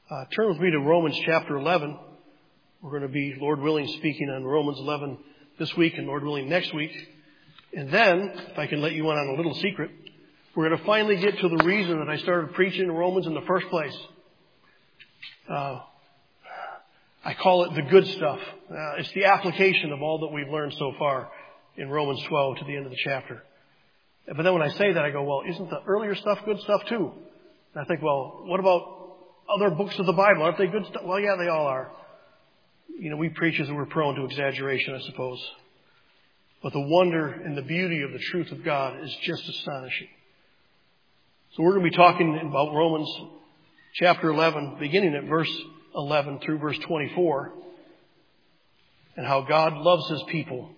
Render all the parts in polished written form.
Turn with me to Romans chapter 11. We're going to be, Lord willing, speaking on Romans 11 this week and Lord willing next week. And then, if I can let you in on a little secret, we're going to finally get to the reason that I started preaching Romans in the first place. I call it the good stuff. It's the application of all that we've learned so far in Romans 12 to the end of the chapter. But then when I say that, I go, well, isn't the earlier stuff good stuff too? And I think, well, what about other books of the Bible? Aren't they good stuff? Well, yeah, they all are. You know, we preachers are prone to exaggeration, I suppose. But the wonder and the beauty of the truth of God is just astonishing. So we're going to be talking about Romans chapter 11, beginning at verse 11 through verse 24, and how God loves His people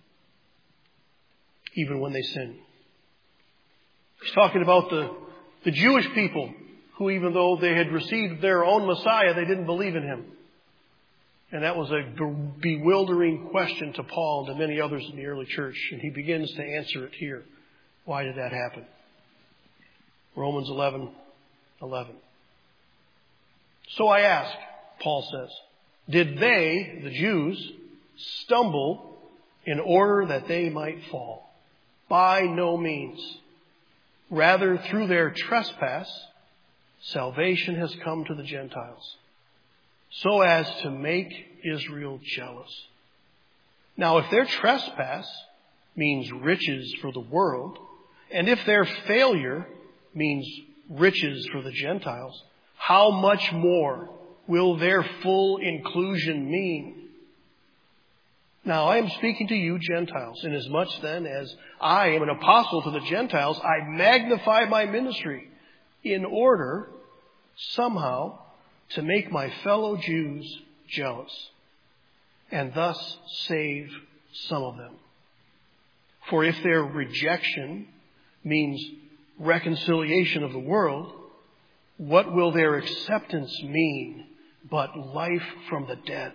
even when they sin. He's talking about the Jewish people who, even though they had received their own Messiah, they didn't believe in Him. And that was a bewildering question to Paul and to many others in the early church. And he begins to answer it here. Why did that happen? Romans 11:11. So I ask, Paul says, did they, the Jews, stumble in order that they might fall? By no means. Rather, through their trespass, salvation has come to the Gentiles, so as to make Israel jealous. Now, if their trespass means riches for the world, and if their failure means riches for the Gentiles, how much more will their full inclusion mean? Now, I am speaking to you Gentiles, inasmuch then as I am an apostle to the Gentiles, I magnify my ministry in order somehow to make my fellow Jews jealous and thus save some of them. For if their rejection means reconciliation of the world, what will their acceptance mean but life from the dead?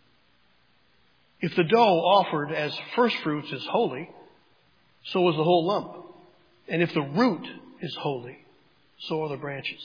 If the dough offered as first fruits is holy, so is the whole lump. And if the root is holy, so are the branches.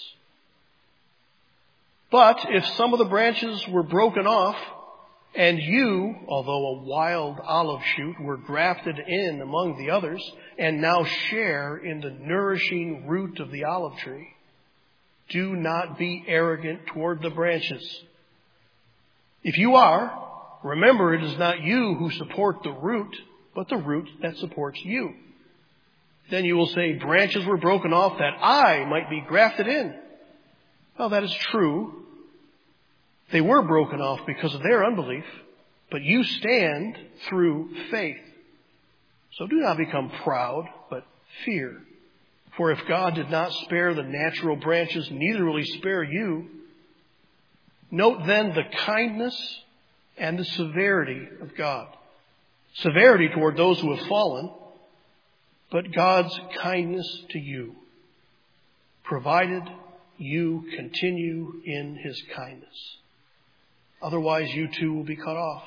But if some of the branches were broken off, and you, although a wild olive shoot, were grafted in among the others, and now share in the nourishing root of the olive tree, do not be arrogant toward the branches. If you are, remember it is not you who support the root, but the root that supports you. Then you will say, branches were broken off that I might be grafted in. Well, that is true. They were broken off because of their unbelief, but you stand through faith. So do not become proud, but fear. For if God did not spare the natural branches, neither will He spare you. Note then the kindness and the severity of God. Severity toward those who have fallen, but God's kindness to you, provided you continue in His kindness. Otherwise, you too will be cut off.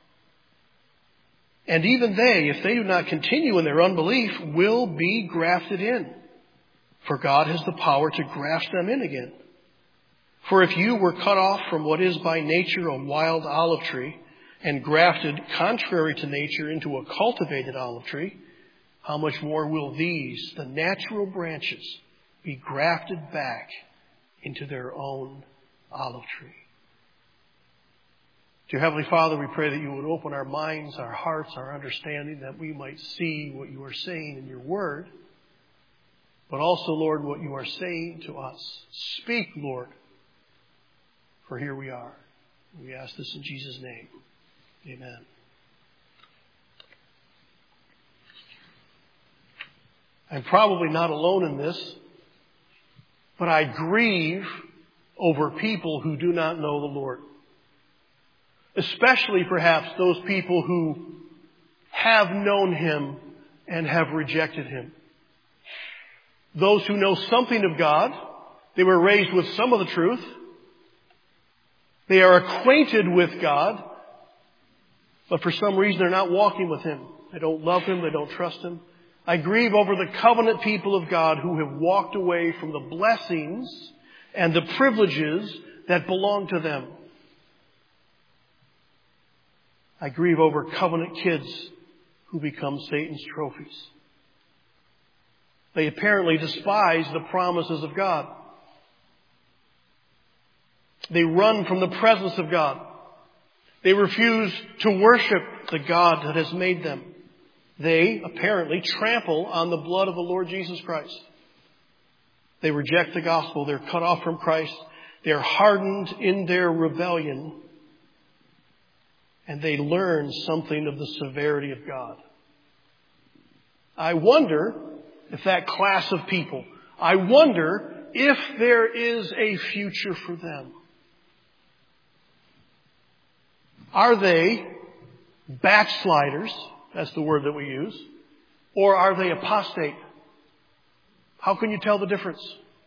And even they, if they do not continue in their unbelief, will be grafted in. For God has the power to graft them in again. For if you were cut off from what is by nature a wild olive tree, and grafted contrary to nature into a cultivated olive tree, how much more will these, the natural branches, be grafted back into their own olive tree? Dear Heavenly Father, we pray that you would open our minds, our hearts, our understanding, that we might see what you are saying in your word, but also, Lord, what you are saying to us. Speak, Lord, for here we are. We ask this in Jesus' name. Amen. I'm probably not alone in this, but I grieve over people who do not know the Lord. Especially perhaps those people who have known Him and have rejected Him. Those who know something of God, they were raised with some of the truth. They are acquainted with God, but for some reason they're not walking with Him. They don't love Him, they don't trust Him. I grieve over the covenant people of God who have walked away from the blessings and the privileges that belong to them. I grieve over covenant kids who become Satan's trophies. They apparently despise the promises of God. They run from the presence of God. They refuse to worship the God that has made them. They apparently trample on the blood of the Lord Jesus Christ. They reject the gospel. They're cut off from Christ. They're hardened in their rebellion. And they learn something of the severity of God. I wonder if that class of people, I wonder if there is a future for them. Are they backsliders? That's the word that we use. Or are they apostate? How can you tell the difference?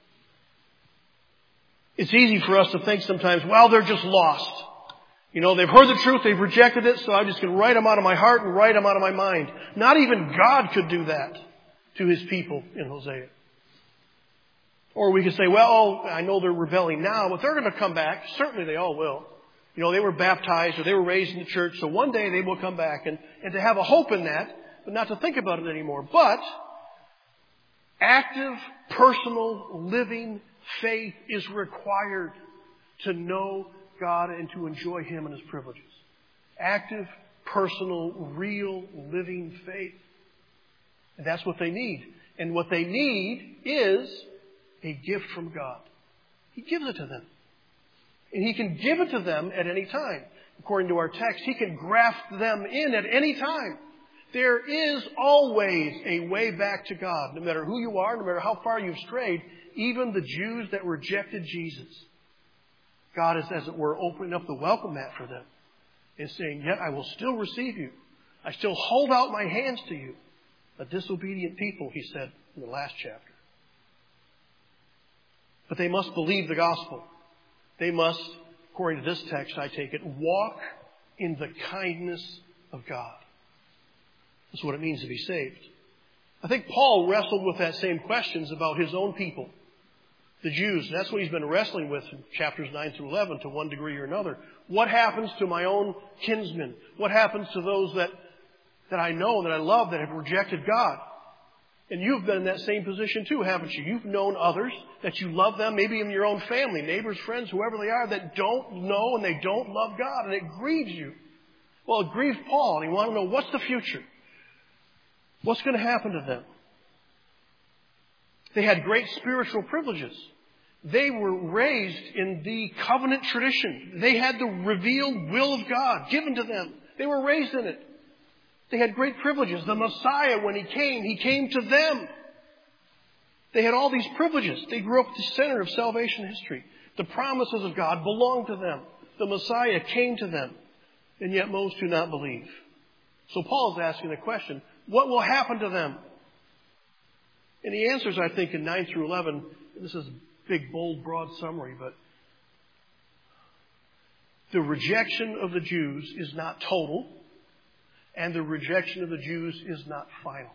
It's easy for us to think sometimes, well, they're just lost. You know, they've heard the truth, they've rejected it, so I'm just going to write them out of my heart and write them out of my mind. Not even God could do that to His people in Hosea. Or we could say, well, I know they're rebelling now, but they're going to come back. Certainly they all will. You know, they were baptized or they were raised in the church, so one day they will come back. And to have a hope in that, but not to think about it anymore. But active, personal, living faith is required to know God and to enjoy Him and His privileges. Active, personal, real, living faith. And that's what they need. And what they need is a gift from God. He gives it to them. And He can give it to them at any time. According to our text, He can graft them in at any time. There is always a way back to God, no matter who you are, no matter how far you've strayed, even the Jews that rejected Jesus. God is, as it were, opening up the welcome mat for them and saying, yet I will still receive you. I still hold out my hands to you. A disobedient people, He said in the last chapter. But they must believe the gospel. They must, according to this text, I take it, walk in the kindness of God. That's what it means to be saved. I think Paul wrestled with that same questions about his own people, the Jews. And that's what he's been wrestling with in chapters 9 through 11 to one degree or another. What happens to my own kinsmen? What happens to those that I know and that I love that have rejected God? And you've been in that same position too, haven't you? You've known others that you love them, maybe in your own family, neighbors, friends, whoever they are, that don't know and they don't love God, and it grieves you. Well, it grieved Paul, and he wanted to know, what's the future? What's going to happen to them? They had great spiritual privileges. They were raised in the covenant tradition. They had the revealed will of God given to them. They were raised in it. They had great privileges. The Messiah, when He came to them. They had all these privileges. They grew up at the center of salvation history. The promises of God belonged to them. The Messiah came to them. And yet most do not believe. So Paul is asking the question, what will happen to them? And he answers, I think, in 9 through 11. This is a big, bold, broad summary, but the rejection of the Jews is not total, and the rejection of the Jews is not final.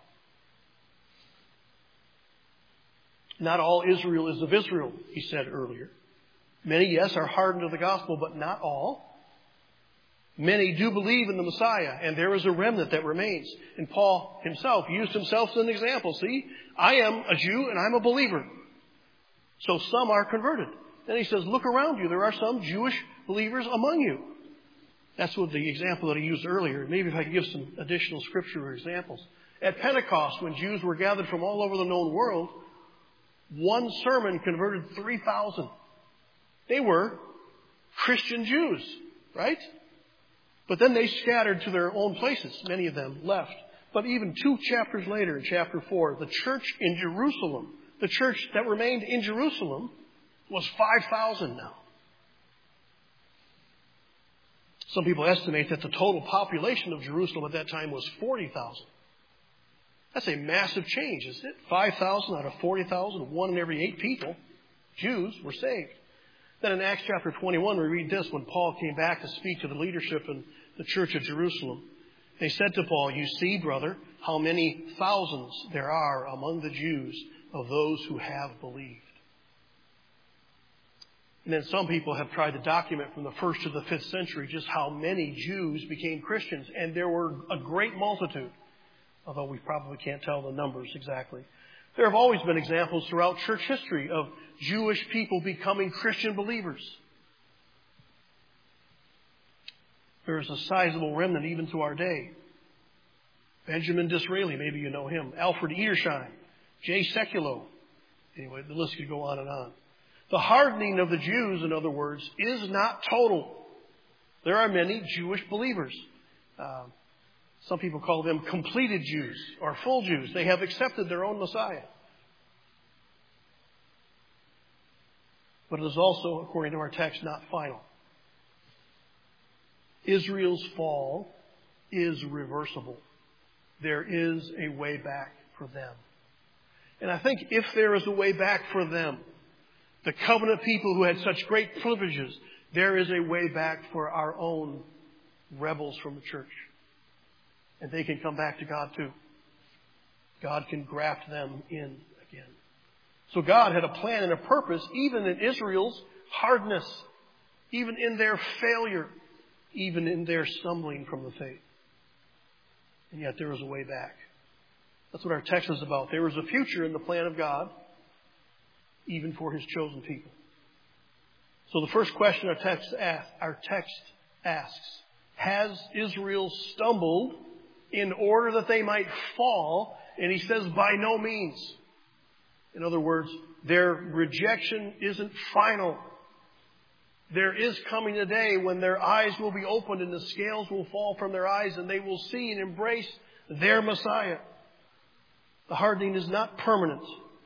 Not all Israel is of Israel, he said earlier. Many, yes, are hardened to the gospel, but not all. Many do believe in the Messiah, and there is a remnant that remains. And Paul himself used himself as an example. See, I am a Jew and I'm a believer. So some are converted. Then he says, look around you. There are some Jewish believers among you. That's what the example that he used earlier. Maybe if I could give some additional scripture examples. At Pentecost, when Jews were gathered from all over the known world, one sermon converted 3,000. They were Christian Jews, right? But then they scattered to their own places. Many of them left. But even 2 chapters later, in chapter 4, the church in Jerusalem, the church that remained in Jerusalem, was 5,000 now. Some people estimate that the total population of Jerusalem at that time was 40,000. That's a massive change, isn't it? 5,000 out of 40,000, 1 in every 8 people, Jews, were saved. Then in Acts chapter 21, we read this when Paul came back to speak to the leadership in the church of Jerusalem. They said to Paul, you see, brother, how many thousands there are among the Jews of those who have believed. And then some people have tried to document from the 1st to the 5th century just how many Jews became Christians. And there were a great multitude, although we probably can't tell the numbers exactly. There have always been examples throughout church history of Jewish people becoming Christian believers. There is a sizable remnant even to our day. Benjamin Disraeli, maybe you know him. Alfred Edersheim. Jay Sekulow. Anyway, the list could go on and on. The hardening of the Jews, in other words, is not total. There are many Jewish believers. Some people call them completed Jews or full Jews. They have accepted their own Messiah. But it is also, according to our text, not final. Israel's fall is reversible. There is a way back for them. And I think if there is a way back for them, the covenant people who had such great privileges, there is a way back for our own rebels from the church. And they can come back to God too. God can graft them in again. So God had a plan and a purpose even in Israel's hardness, even in their failure, even in their stumbling from the faith. And yet there is a way back. That's what our text is about. There is a future in the plan of God, even for His chosen people. So the first question our text asks, has Israel stumbled in order that they might fall? And he says, by no means. In other words, their rejection isn't final. There is coming a day when their eyes will be opened and the scales will fall from their eyes and they will see and embrace their Messiah. The hardening is not permanent.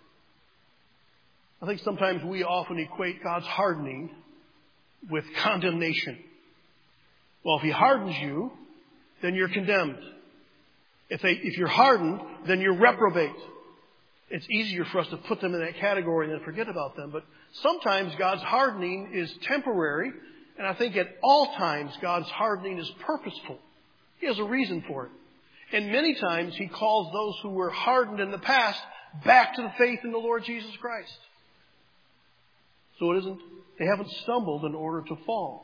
I think sometimes we often equate God's hardening with condemnation. Well, if He hardens you, then you're condemned. If you're hardened, then you're reprobate. It's easier for us to put them in that category and then forget about them. But sometimes God's hardening is temporary. And I think at all times God's hardening is purposeful. He has a reason for it. And many times He calls those who were hardened in the past back to the faith in the Lord Jesus Christ. So they haven't stumbled in order to fall.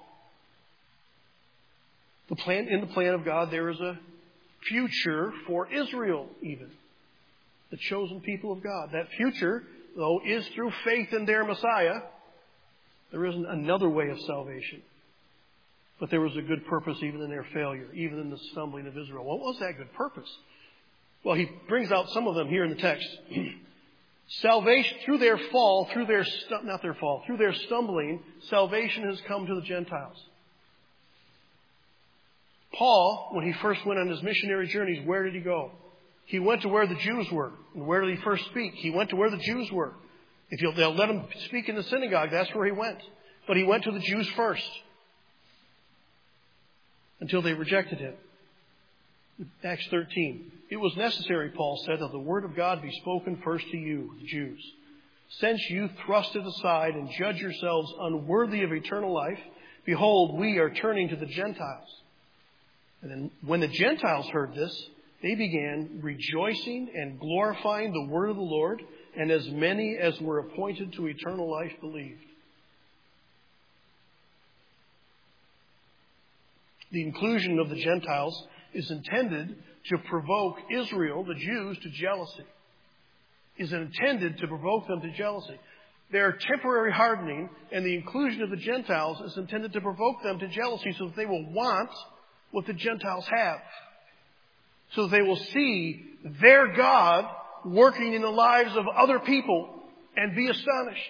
In the plan of God, there is a future for Israel even. The chosen people of God. That future, though, is through faith in their Messiah. There isn't another way of salvation. But there was a good purpose even in their failure, even in the stumbling of Israel. What was that good purpose? Well, he brings out some of them here in the text. Salvation, through their stumbling, salvation has come to the Gentiles. Paul, when he first went on his missionary journeys, where did he go? He went to where the Jews were. And where did he first speak? He went to where the Jews were. They'll let him speak in the synagogue, that's where he went. But he went to the Jews first. Until they rejected him. Acts 13. It was necessary, Paul said, that the word of God be spoken first to you, the Jews. Since you thrust it aside and judge yourselves unworthy of eternal life, behold, we are turning to the Gentiles. And then when the Gentiles heard this, they began rejoicing and glorifying the word of the Lord, and as many as were appointed to eternal life believed. The inclusion of the Gentiles is intended to provoke Israel, the Jews, to jealousy. Is intended to provoke them to jealousy. Their temporary hardening and the inclusion of the Gentiles is intended to provoke them to jealousy so that they will want what the Gentiles have. So that they will see their God working in the lives of other people and be astonished.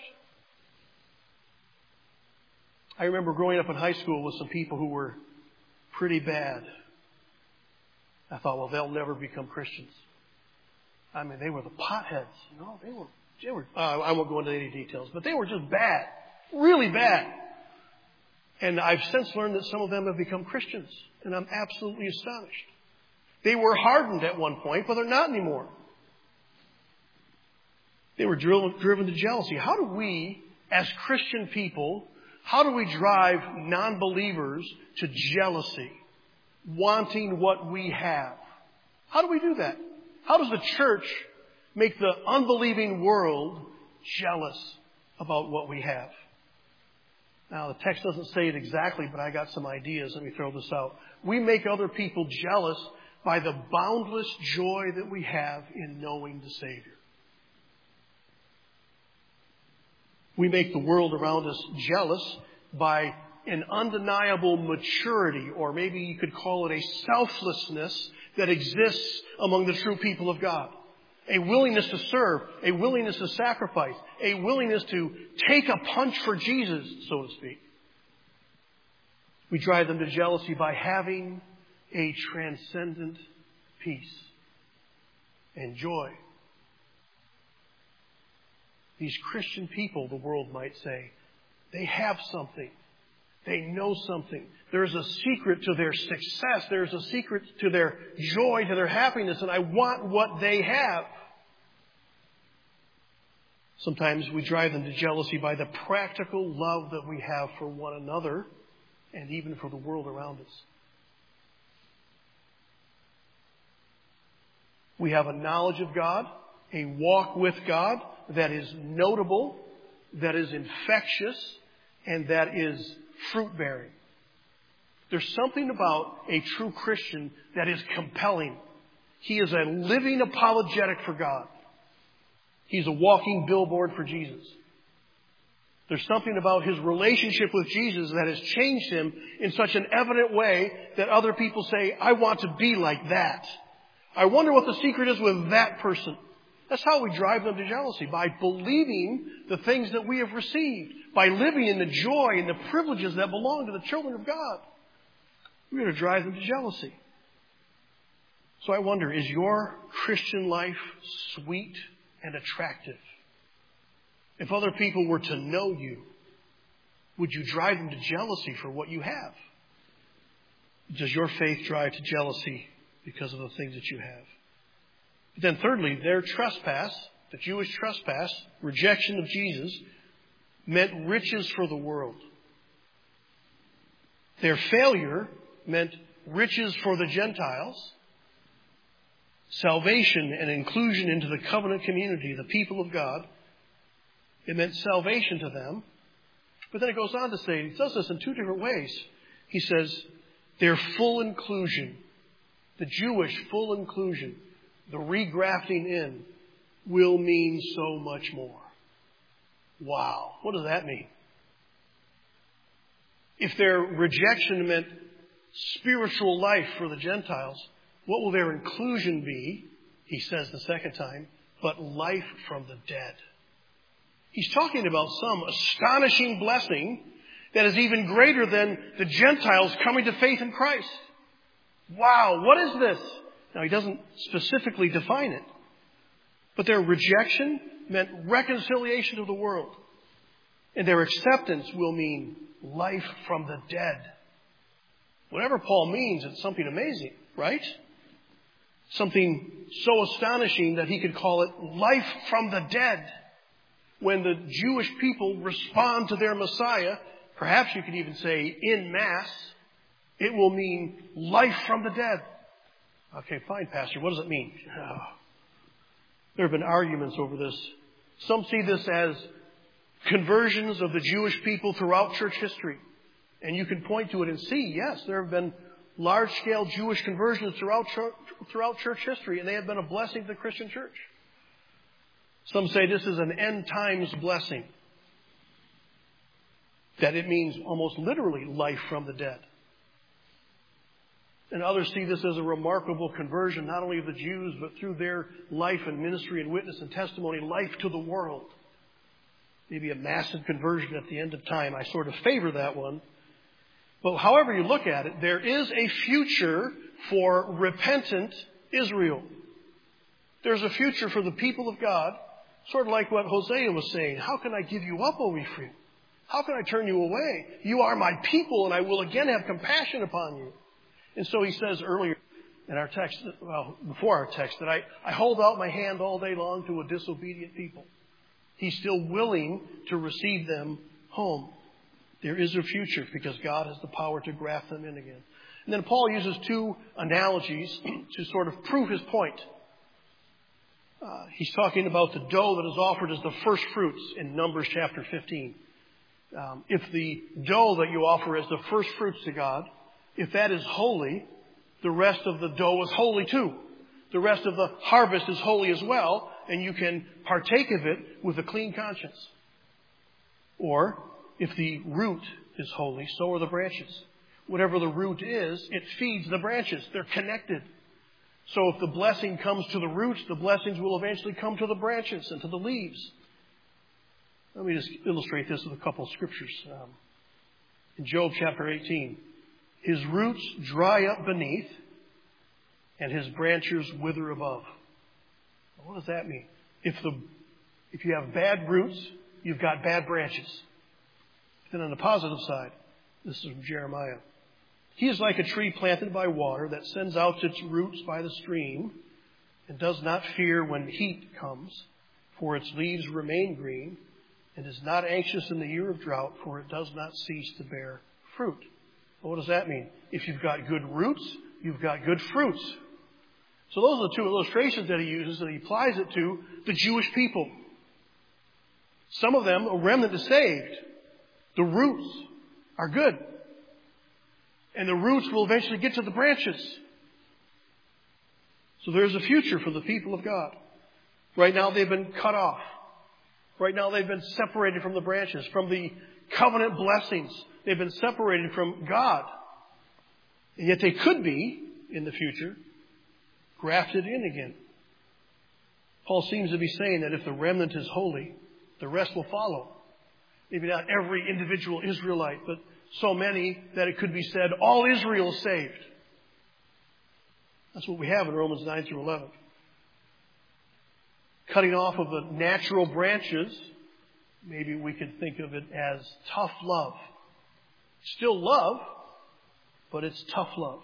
I remember growing up in high school with some people who were pretty bad. I thought, well, they'll never become Christians. I mean, they were the potheads. You know, they were. I won't go into any details, but they were just bad, really bad. And I've since learned that some of them have become Christians, and I'm absolutely astonished. They were hardened at one point, but they're not anymore. They were driven to jealousy. How do we, as Christian people, how do we drive non-believers to jealousy, wanting what we have? How do we do that? How does the church make the unbelieving world jealous about what we have? Now, the text doesn't say it exactly, but I got some ideas. Let me throw this out. We make other people jealous by the boundless joy that we have in knowing the Savior. We make the world around us jealous by an undeniable maturity, or maybe you could call it a selflessness that exists among the true people of God. A willingness to serve, a willingness to sacrifice, a willingness to take a punch for Jesus, so to speak. We drive them to jealousy by having a transcendent peace and joy. These Christian people, the world might say, they have something. They know something. There's a secret to their success. There's a secret to their joy, to their happiness, and I want what they have. Sometimes we drive them to jealousy by the practical love that we have for one another and even for the world around us. We have a knowledge of God, a walk with God that is notable, that is infectious, and that is fruit-bearing. There's something about a true Christian that is compelling. He is a living apologetic for God. He's a walking billboard for Jesus. There's something about his relationship with Jesus that has changed him in such an evident way that other people say, I want to be like that. I wonder what the secret is with that person. That's how we drive them to jealousy, by believing the things that we have received, by living in the joy and the privileges that belong to the children of God. We're going to drive them to jealousy. So I wonder, is your Christian life sweet and attractive? If other people were to know you, would you drive them to jealousy for what you have? Does your faith drive to jealousy because of the things that you have? But then thirdly, their trespass, the Jewish trespass, rejection of Jesus, meant riches for the world. Their failure meant riches for the Gentiles, salvation and inclusion into the covenant community, the people of God. It meant salvation to them. But then it goes on to say, he does this in two different ways. He says, their full inclusion, the Jewish full inclusion, the regrafting in, will mean so much more. Wow. What does that mean? If their rejection meant spiritual life for the Gentiles, what will their inclusion be? He says the second time, but life from the dead. He's talking about some astonishing blessing that is even greater than the Gentiles coming to faith in Christ. Wow, what is this? Now, he doesn't specifically define it. But their rejection meant reconciliation to the world. And their acceptance will mean life from the dead. Whatever Paul means, it's something amazing, right? Something so astonishing that he could call it life from the dead. When the Jewish people respond to their Messiah, perhaps you could even say en masse, it will mean life from the dead. Okay, fine, Pastor. What does it mean? Oh. There have been arguments over this. Some see this as conversions of the Jewish people throughout church history. And you can point to it and see, yes, there have been large-scale Jewish conversions throughout church history, and they have been a blessing to the Christian church. Some say this is an end times blessing. That it means almost literally life from the dead. And others see this as a remarkable conversion, not only of the Jews, but through their life and ministry and witness and testimony, life to the world. Maybe a massive conversion at the end of time. I sort of favor that one. But however you look at it, there is a future for repentant Israel. There's a future for the people of God, sort of like what Hosea was saying. How can I give you up, O Ephraim? How can I turn you away? You are my people, and I will again have compassion upon you. And so he says earlier in our text, well, before our text, that I hold out my hand all day long to a disobedient people. He's still willing to receive them home. There is a future because God has the power to graft them in again. And then Paul uses two analogies to sort of prove his point. He's talking about the dough that is offered as the first fruits in Numbers chapter 15. If the dough that you offer as the first fruits to God, if that is holy, the rest of the dough is holy too. The rest of the harvest is holy as well, and you can partake of it with a clean conscience. Or, if the root is holy, so are the branches. Whatever the root is, it feeds the branches. They're connected. So if the blessing comes to the roots, the blessings will eventually come to the branches and to the leaves. Let me just illustrate this with a couple of scriptures. In Job chapter 18, his roots dry up beneath, and his branches wither above. What does that mean? If you have bad roots, you've got bad branches. Then on the positive side, this is from Jeremiah. He is like a tree planted by water that sends out its roots by the stream and does not fear when heat comes, for its leaves remain green, and is not anxious in the year of drought, for it does not cease to bear fruit. Well, what does that mean? If you've got good roots, you've got good fruits. So those are the two illustrations that he uses, and he applies it to the Jewish people. Some of them, a remnant is saved. The roots are good. And the roots will eventually get to the branches. So there's a future for the people of God. Right now they've been cut off. Right now they've been separated from the branches, from the covenant blessings. They've been separated from God. And yet they could be, in the future, grafted in again. Paul seems to be saying that if the remnant is holy, the rest will follow. Maybe not every individual Israelite, but so many that it could be said, all Israel is saved. That's what we have in Romans 9 through 11. Cutting off of the natural branches, maybe we could think of it as tough love. Still love, but it's tough love.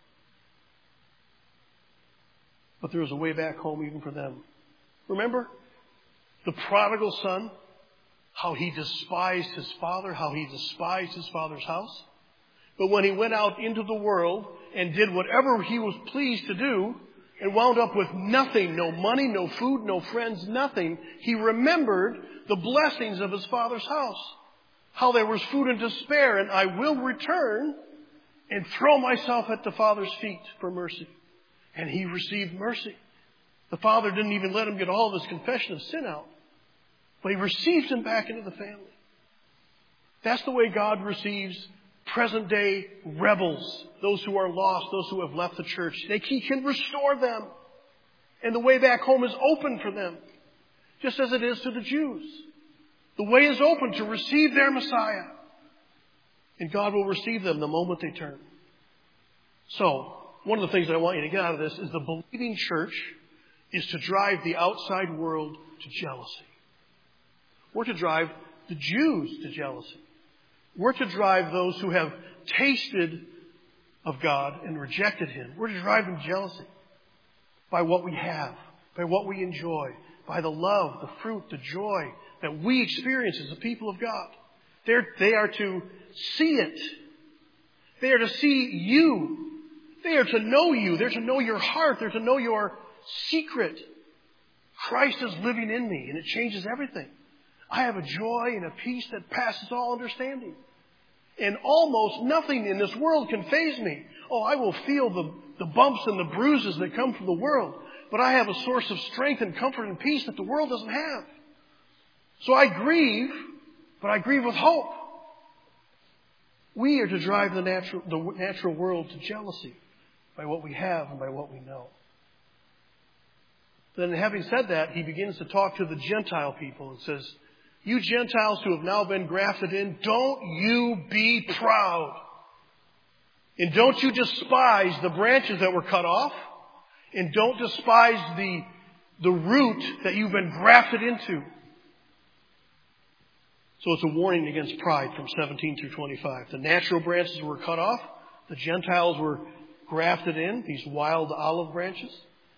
But there was a way back home even for them. Remember the prodigal son? How he despised his father, how he despised his father's house. But when he went out into the world and did whatever he was pleased to do and wound up with nothing, no money, no food, no friends, nothing, he remembered the blessings of his father's house. How there was food and to spare, and I will return and throw myself at the father's feet for mercy. And he received mercy. The father didn't even let him get all of his confession of sin out. But he receives him back into the family. That's the way God receives present day rebels, those who are lost, those who have left the church. He can restore them. And the way back home is open for them, just as it is to the Jews. The way is open to receive their Messiah. And God will receive them the moment they turn. So, one of the things that I want you to get out of this is the believing church is to drive the outside world to jealousy. We're to drive the Jews to jealousy. We're to drive those who have tasted of God and rejected Him. We're to drive them jealousy by what we have, by what we enjoy, by the love, the fruit, the joy that we experience as the people of God. They are to see it. They are to see you. They are to know you. They're to know your heart. They're to know your secret. Christ is living in me, and it changes everything. I have a joy and a peace that passes all understanding. And almost nothing in this world can faze me. Oh, I will feel the bumps and the bruises that come from the world. But I have a source of strength and comfort and peace that the world doesn't have. So I grieve, but I grieve with hope. We are to drive the natural world to jealousy by what we have and by what we know. Then having said that, he begins to talk to the Gentile people and says, you Gentiles who have now been grafted in, don't you be proud. And don't you despise the branches that were cut off. And don't despise the root that you've been grafted into. So it's a warning against pride from 17 through 25. The natural branches were cut off. The Gentiles were grafted in, these wild olive branches.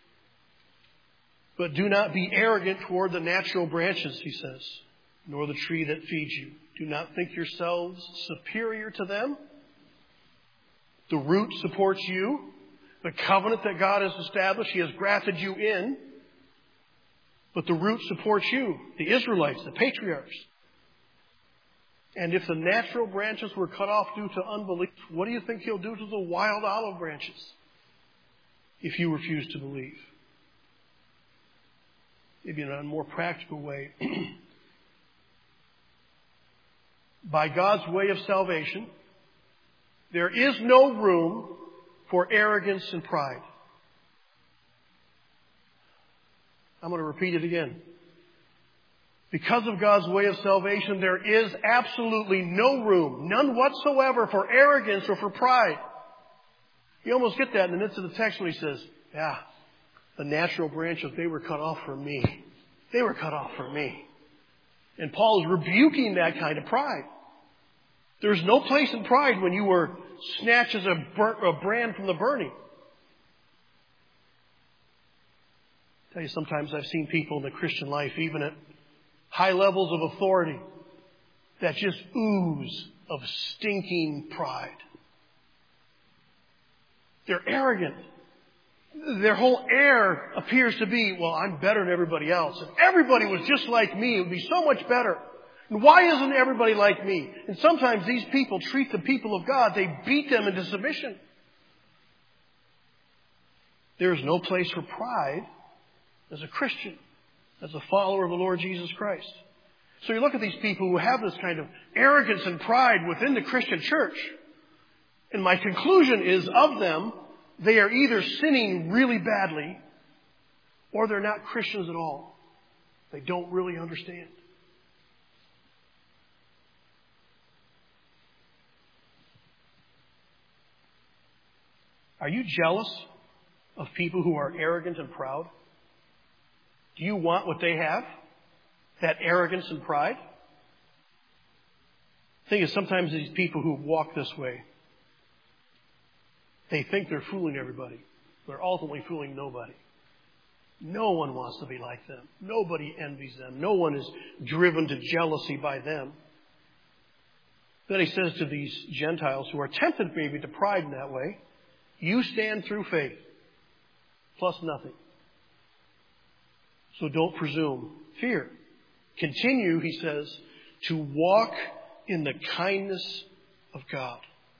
But do not be arrogant toward the natural branches, he says, nor the tree that feeds you. Do not think yourselves superior to them. The root supports you. The covenant that God has established, He has grafted you in. But the root supports you, the Israelites, the patriarchs. And if the natural branches were cut off due to unbelief, what do you think He'll do to the wild olive branches if you refuse to believe? Maybe in a more practical way. By God's way of salvation, there is no room for arrogance and pride. I'm going to repeat it again. Because of God's way of salvation, there is absolutely no room, none whatsoever, for arrogance or for pride. You almost get that in the midst of the text when he says, yeah, the natural branches, they were cut off for me. They were cut off for me. And Paul is rebuking that kind of pride. There's no place in pride when you were snatched as a brand from the burning. I tell you, sometimes I've seen people in the Christian life, even at high levels of authority, that just ooze of stinking pride. They're arrogant. Their whole air appears to be, well, I'm better than everybody else. If everybody was just like me, it would be so much better. And why isn't everybody like me? And sometimes these people treat the people of God, they beat them into submission. There is no place for pride as a Christian, as a follower of the Lord Jesus Christ. So you look at these people who have this kind of arrogance and pride within the Christian church. And my conclusion is of them, they are either sinning really badly or they're not Christians at all. They don't really understand. Are you jealous of people who are arrogant and proud? Do you want what they have? That arrogance and pride? The thing is, sometimes these people who walk this way, they think they're fooling everybody. They're ultimately fooling nobody. No one wants to be like them. Nobody envies them. No one is driven to jealousy by them. Then he says to these Gentiles who are tempted maybe to pride in that way, you stand through faith, plus nothing. So don't presume fear. Continue, he says, to walk in the kindness of God.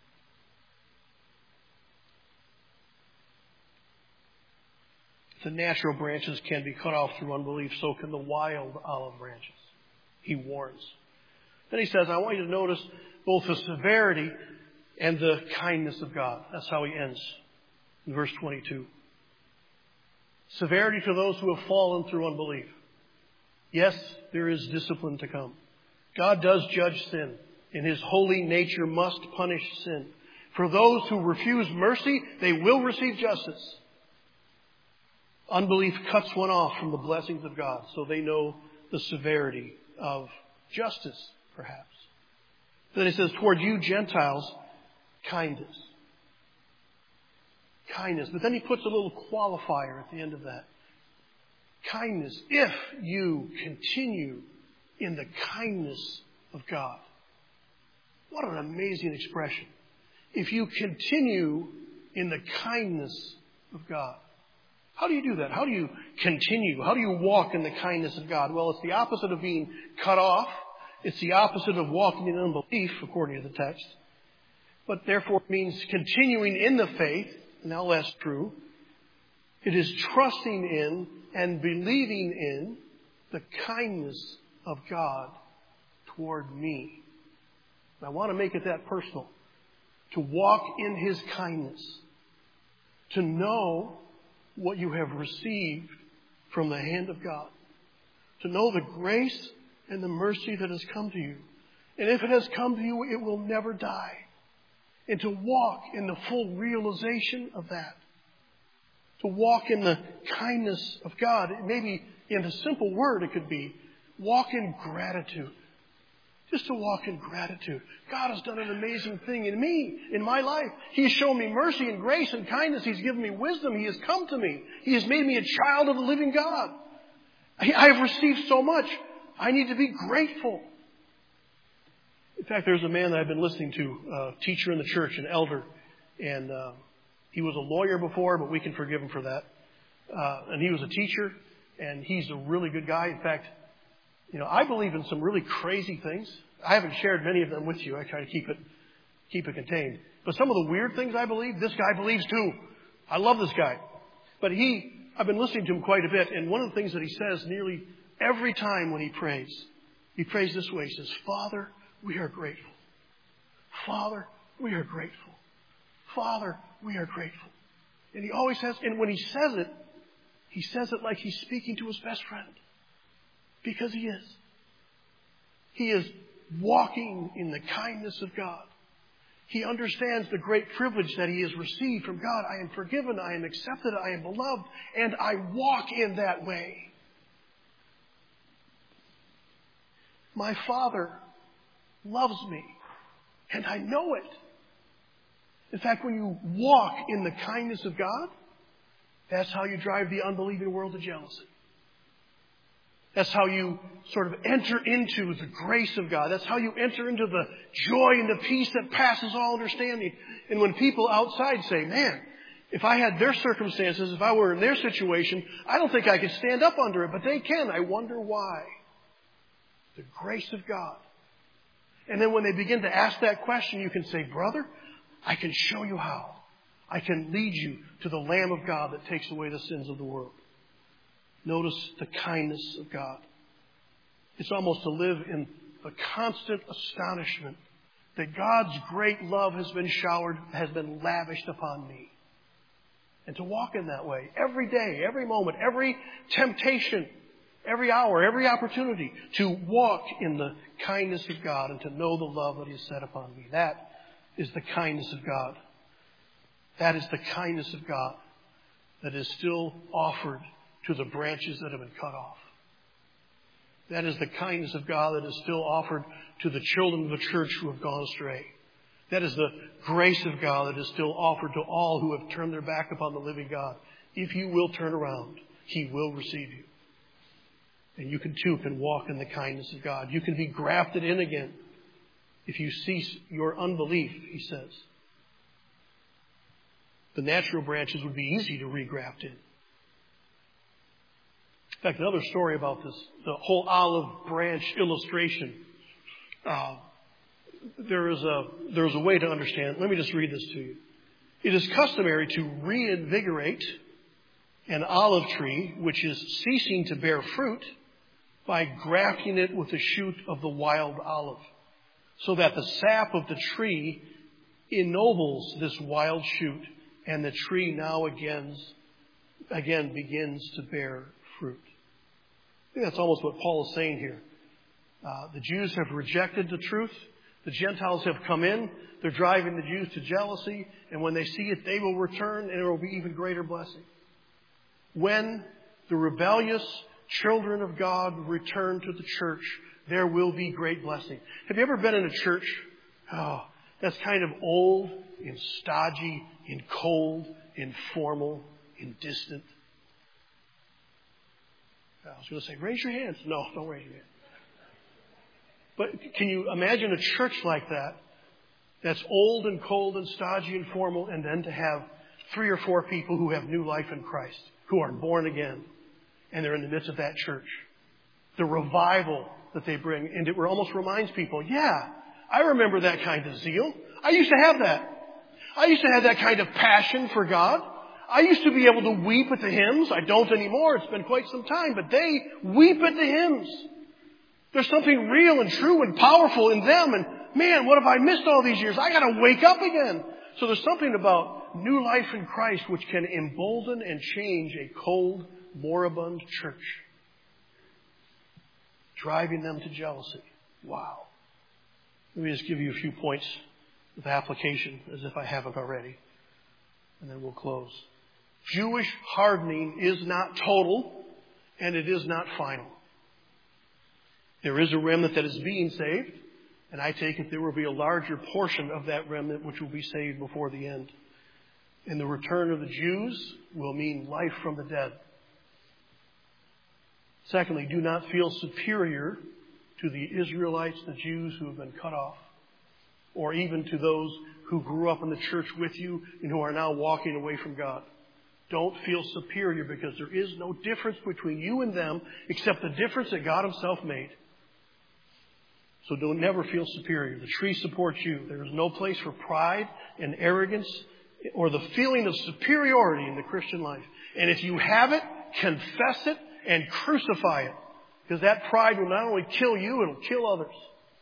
The natural branches can be cut off through unbelief, so can the wild olive branches. He warns. Then he says, I want you to notice both the severity and the kindness of God. That's how he ends in verse 22. Severity to those who have fallen through unbelief. Yes, there is discipline to come. God does judge sin, and His holy nature must punish sin. For those who refuse mercy, they will receive justice. Unbelief cuts one off from the blessings of God, so they know the severity of justice, perhaps. Then it says, toward you Gentiles, kindness. Kindness. But then he puts a little qualifier at the end of that. Kindness, if you continue in the kindness of God. What an amazing expression. If you continue in the kindness of God. How do you do that? How do you continue? How do you walk in the kindness of God? Well, it's the opposite of being cut off. It's the opposite of walking in unbelief, according to the text. But therefore it means continuing in the faith. Now that's true. It is trusting in and believing in the kindness of God toward me. And I want to make it that personal. To walk in His kindness. To know what you have received from the hand of God. To know the grace and the mercy that has come to you. And if it has come to you, it will never die. And to walk in the full realization of that. To walk in the kindness of God. Maybe in a simple word it could be, walk in gratitude. Just to walk in gratitude. God has done an amazing thing in me, in my life. He has shown me mercy and grace and kindness. He's given me wisdom. He has come to me. He has made me a child of the living God. I have received so much. I need to be grateful. In fact, there's a man that I've been listening to, a teacher in the church, an elder, and he was a lawyer before, but we can forgive him for that. And he was a teacher, and he's a really good guy. In fact, I believe in some really crazy things. I haven't shared many of them with you. I try to keep it contained. But some of the weird things I believe, this guy believes too. I love this guy. But I've been listening to him quite a bit, and one of the things that he says nearly every time when he prays this way. He says, Father, we are grateful. Father, we are grateful. Father, we are grateful. And he always says, and when he says it like he's speaking to his best friend. Because he is. He is walking in the kindness of God. He understands the great privilege that he has received from God. I am forgiven, I am accepted, I am beloved, and I walk in that way. My Father loves me, and I know it. In fact, when you walk in the kindness of God, that's how you drive the unbelieving world to jealousy. That's how you sort of enter into the grace of God. That's how you enter into the joy and the peace that passes all understanding. And when people outside say, man, if I had their circumstances, if I were in their situation, I don't think I could stand up under it. But they can. I wonder why. The grace of God. And then when they begin to ask that question, you can say, brother, I can show you how. I can lead you to the Lamb of God that takes away the sins of the world. Notice the kindness of God. It's almost to live in the constant astonishment that God's great love has been lavished upon me. And to walk in that way every day, every moment, every temptation, every hour, every opportunity to walk in the kindness of God and to know the love that He has set upon me. That is the kindness of God. That is the kindness of God that is still offered to the branches that have been cut off. That is the kindness of God that is still offered to the children of the church who have gone astray. That is the grace of God that is still offered to all who have turned their back upon the living God. If you will turn around, He will receive you. And you too can walk in the kindness of God. You can be grafted in again if you cease your unbelief, He says. The natural branches would be easy to regraft in. In fact, another story about this, the whole olive branch illustration. There is a way to understand. Let me just read this to you. It is customary to reinvigorate an olive tree which is ceasing to bear fruit by grafting it with a shoot of the wild olive, so that the sap of the tree ennobles this wild shoot, and the tree now again begins to bear fruit. I think that's almost what Paul is saying here. The Jews have rejected the truth. The Gentiles have come in. They're driving the Jews to jealousy. And when they see it, they will return, and there will be even greater blessing. When the rebellious children of God return to the church, there will be great blessing. Have you ever been in a church that's kind of old and stodgy and cold and formal and distant? I was going to say, raise your hands. No, don't raise your hand. But can you imagine a church like that, that's old and cold and stodgy and formal, and then to have 3 or 4 people who have new life in Christ, who are born again, and they're in the midst of that church? The revival that they bring, and it almost reminds people, yeah, I remember that kind of zeal. I used to have that. I used to have that kind of passion for God. I used to be able to weep at the hymns. I don't anymore. It's been quite some time. But they weep at the hymns. There's something real and true and powerful in them. And man, what have I missed all these years? I got to wake up again. So there's something about new life in Christ which can embolden and change a cold, moribund church, driving them to jealousy. Wow. Let me just give you a few points of application, as if I haven't already, and then we'll close. Jewish hardening is not total, and it is not final. There is a remnant that is being saved, and I take it there will be a larger portion of that remnant which will be saved before the end. And the return of the Jews will mean life from the dead. Secondly, do not feel superior to the Israelites, the Jews who have been cut off, or even to those who grew up in the church with you and who are now walking away from God. Don't feel superior, because there is no difference between you and them except the difference that God Himself made. So don't never feel superior. The tree supports you. There is no place for pride and arrogance or the feeling of superiority in the Christian life. And if you have it, confess it and crucify it. Because that pride will not only kill you, it'll kill others.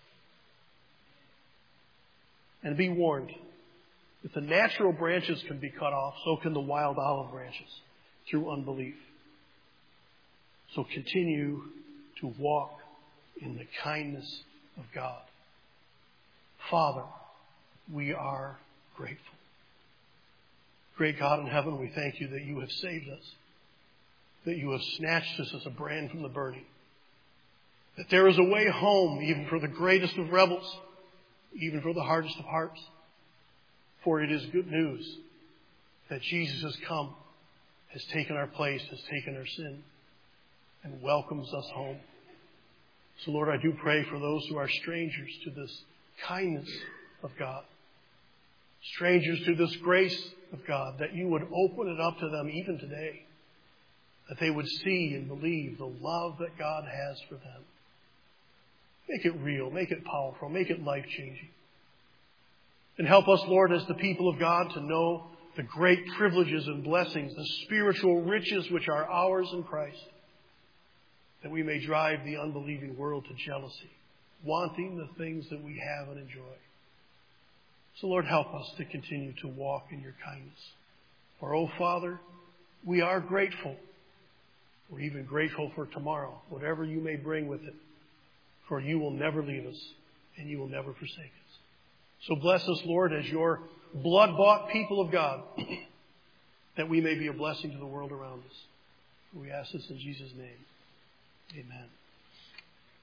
And be warned, if the natural branches can be cut off, so can the wild olive branches through unbelief. So continue to walk in the kindness of God. Father, we are grateful. Great God in heaven, we thank you that you have saved us, that you have snatched us as a brand from the burning, that there is a way home even for the greatest of rebels, even for the hardest of hearts. For it is good news that Jesus has come, has taken our place, has taken our sin, and welcomes us home. So Lord, I do pray for those who are strangers to this kindness of God, strangers to this grace of God, that you would open it up to them even today, that they would see and believe the love that God has for them. Make it real, make it powerful, make it life-changing. And help us, Lord, as the people of God, to know the great privileges and blessings, the spiritual riches which are ours in Christ, that we may drive the unbelieving world to jealousy, wanting the things that we have and enjoy. So, Lord, help us to continue to walk in your kindness. For, oh, Father, we are grateful. We're even grateful for tomorrow, whatever you may bring with it. For you will never leave us, and you will never forsake us. So bless us, Lord, as your blood-bought people of God, that we may be a blessing to the world around us. We ask this in Jesus' name. Amen.